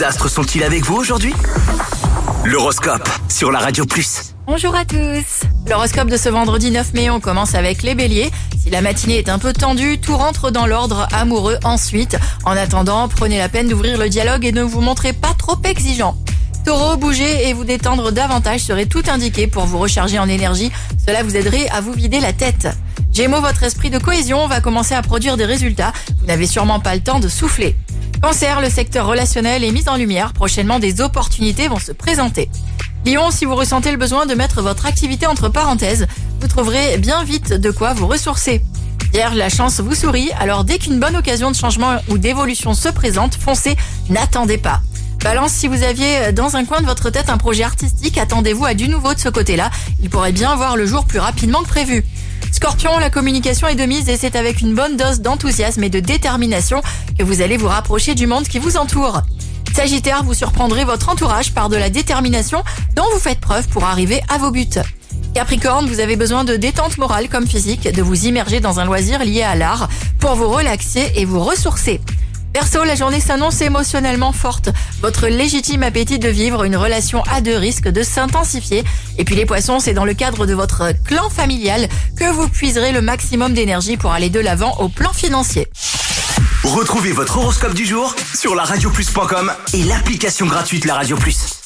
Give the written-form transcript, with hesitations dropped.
astres sont-ils avec vous aujourd'hui? L'horoscope sur la Radio Plus. Bonjour à tous. L'horoscope de ce vendredi 9 mai, on commence avec les béliers. Si la matinée est un peu tendue, tout rentre dans l'ordre amoureux ensuite. En attendant, prenez la peine d'ouvrir le dialogue et ne vous montrez pas trop exigeant. Taureau, bouger et vous détendre davantage serait tout indiqué pour vous recharger en énergie. Cela vous aiderait à vous vider la tête. Gémeaux, votre esprit de cohésion va commencer à produire des résultats. Vous n'avez sûrement pas le temps de souffler. Cancer, le secteur relationnel est mis en lumière. Prochainement, des opportunités vont se présenter. Lion, si vous ressentez le besoin de mettre votre activité entre parenthèses, vous trouverez bien vite de quoi vous ressourcer. Vierge, la chance vous sourit, alors dès qu'une bonne occasion de changement ou d'évolution se présente, foncez, n'attendez pas. Balance, si vous aviez dans un coin de votre tête un projet artistique, attendez-vous à du nouveau de ce côté-là. Il pourrait bien voir le jour plus rapidement que prévu. Scorpion, la communication est de mise et c'est avec une bonne dose d'enthousiasme et de détermination que vous allez vous rapprocher du monde qui vous entoure. Sagittaire, vous surprendrez votre entourage par de la détermination dont vous faites preuve pour arriver à vos buts. Capricorne, vous avez besoin de détente morale comme physique, de vous immerger dans un loisir lié à l'art pour vous relaxer et vous ressourcer. Verseau, la journée s'annonce émotionnellement forte. Votre légitime appétit de vivre une relation à deux risque de s'intensifier. Et puis les poissons, c'est dans le cadre de votre clan familial que vous puiserez le maximum d'énergie pour aller de l'avant au plan financier. Retrouvez votre horoscope du jour sur laradioplus.com et l'application gratuite La Radio Plus.